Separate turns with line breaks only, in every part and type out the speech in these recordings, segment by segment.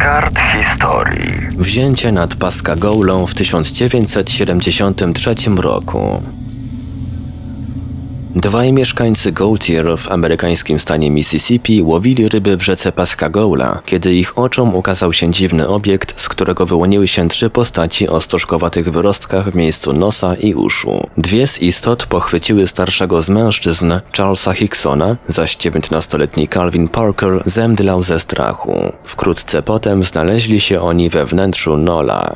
kart historii.
Wzięcie nad Pascagoulą w 1973 roku. Dwaj mieszkańcy Gautier w amerykańskim stanie Mississippi łowili ryby w rzece Pascagoula, kiedy ich oczom ukazał się dziwny obiekt, z którego wyłoniły się trzy postaci o stożkowatych wyrostkach w miejscu nosa i uszu. Dwie z istot pochwyciły starszego z mężczyzn, Charlesa Hicksona, zaś 19-letni Calvin Parker zemdlał ze strachu. Wkrótce potem znaleźli się oni we wnętrzu Nola.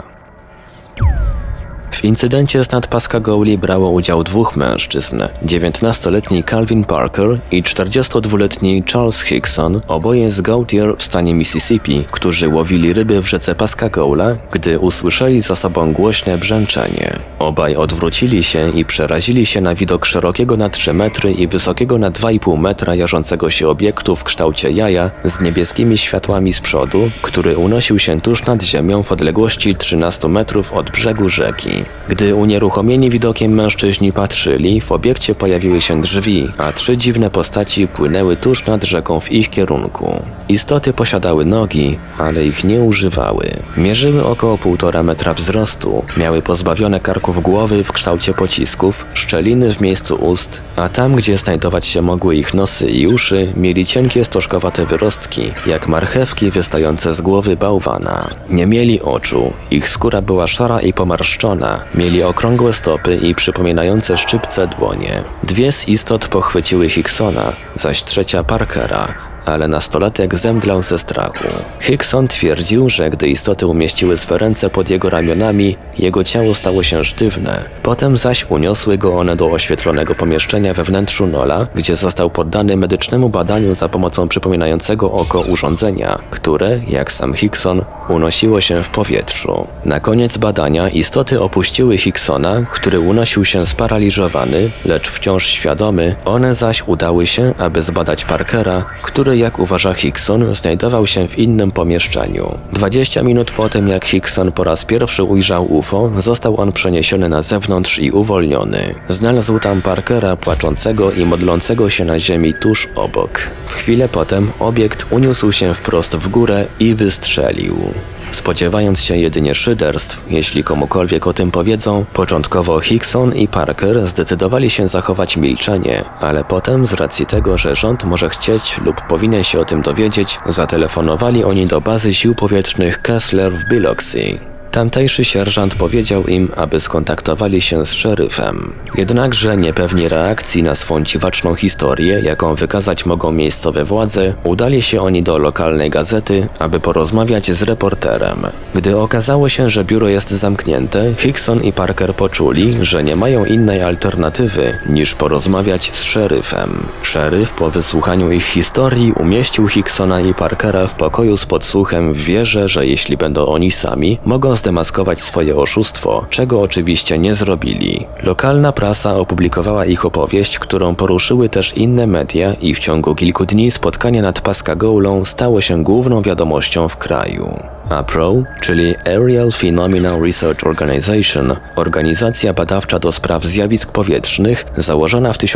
W incydencie z nad Pascagouli brało udział dwóch mężczyzn, 19-letni Calvin Parker i 42-letni Charles Hickson, oboje z Gautier w stanie Mississippi, którzy łowili ryby w rzece Pascagoula, gdy usłyszeli za sobą głośne brzęczenie. Obaj odwrócili się i przerazili się na widok szerokiego na 3 metry i wysokiego na 2,5 metra jarzącego się obiektu w kształcie jaja z niebieskimi światłami z przodu, który unosił się tuż nad ziemią w odległości 13 metrów od brzegu rzeki. Gdy unieruchomieni widokiem mężczyźni patrzyli, w obiekcie pojawiły się drzwi, a trzy dziwne postaci płynęły tuż nad rzeką w ich kierunku. Istoty posiadały nogi, ale ich nie używały. Mierzyły około 1,5 metra wzrostu, miały pozbawione karków głowy w kształcie pocisków, szczeliny w miejscu ust, a tam, gdzie znajdować się mogły ich nosy i uszy, mieli cienkie stożkowate wyrostki, jak marchewki wystające z głowy bałwana. Nie mieli oczu, ich skóra była szara i pomarszczona, mieli okrągłe stopy i przypominające szczypce dłonie. Dwie z istot pochwyciły Hicksona, zaś trzecia Parkera, ale nastolatek zemdlał ze strachu. Hickson twierdził, że gdy istoty umieściły swe ręce pod jego ramionami, jego ciało stało się sztywne. Potem zaś uniosły go one do oświetlonego pomieszczenia we wnętrzu Nola, gdzie został poddany medycznemu badaniu za pomocą przypominającego oko urządzenia, które, jak sam Hickson, unosiło się w powietrzu. Na koniec badania istoty opuściły Hicksona, który unosił się sparaliżowany, lecz wciąż świadomy, one zaś udały się, aby zbadać Parkera, który, jak uważa Hickson, znajdował się w innym pomieszczeniu. 20 minut po tym, jak Hickson po raz pierwszy ujrzał UFO, został on przeniesiony na zewnątrz i uwolniony. Znalazł tam Parkera płaczącego i modlącego się na ziemi tuż obok. W chwilę potem obiekt uniósł się wprost w górę i wystrzelił. Spodziewając się jedynie szyderstw, jeśli komukolwiek o tym powiedzą, początkowo Hickson i Parker zdecydowali się zachować milczenie, ale potem z racji tego, że rząd może chcieć lub powinien się o tym dowiedzieć, zatelefonowali oni do bazy sił powietrznych Kessler w Biloxi. Tamtejszy sierżant powiedział im, aby skontaktowali się z szeryfem. Jednakże niepewni reakcji na swą dziwaczną historię, jaką wykazać mogą miejscowe władze, udali się oni do lokalnej gazety, aby porozmawiać z reporterem. Gdy okazało się, że biuro jest zamknięte, Hickson i Parker poczuli, że nie mają innej alternatywy niż porozmawiać z szeryfem. Szeryf po wysłuchaniu ich historii umieścił Hicksona i Parkera w pokoju z podsłuchem w wierze, że jeśli będą oni sami, mogą zdemaskować swoje oszustwo, czego oczywiście nie zrobili. Lokalna prasa opublikowała ich opowieść, którą poruszyły też inne media i w ciągu kilku dni spotkanie nad Pascagoulą stało się główną wiadomością w kraju. APRO, czyli Aerial Phenomena Research Organization, organizacja badawcza do spraw zjawisk powietrznych, założona w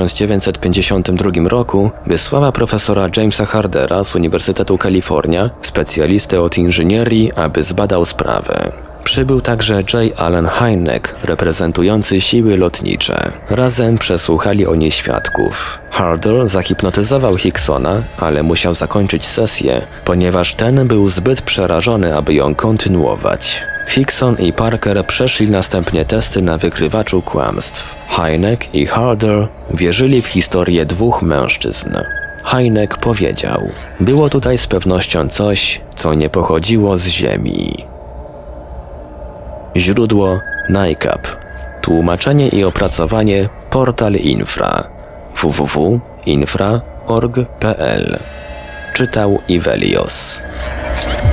1952 roku, wysłała profesora Jamesa Hardera z Uniwersytetu Kalifornia, specjalistę od inżynierii, aby zbadał sprawę. Przybył także J. Allen Hynek, reprezentujący siły lotnicze. Razem przesłuchali oni świadków. Harder zahipnotyzował Hicksona, ale musiał zakończyć sesję, ponieważ ten był zbyt przerażony, aby ją kontynuować. Hickson i Parker przeszli następnie testy na wykrywaczu kłamstw. Hynek i Harder wierzyli w historię dwóch mężczyzn. Hynek powiedział: było tutaj z pewnością coś, co nie pochodziło z Ziemi. Źródło NICAP. Tłumaczenie i opracowanie Portal Infra. www.infra.org.pl. Czytał Ivelios.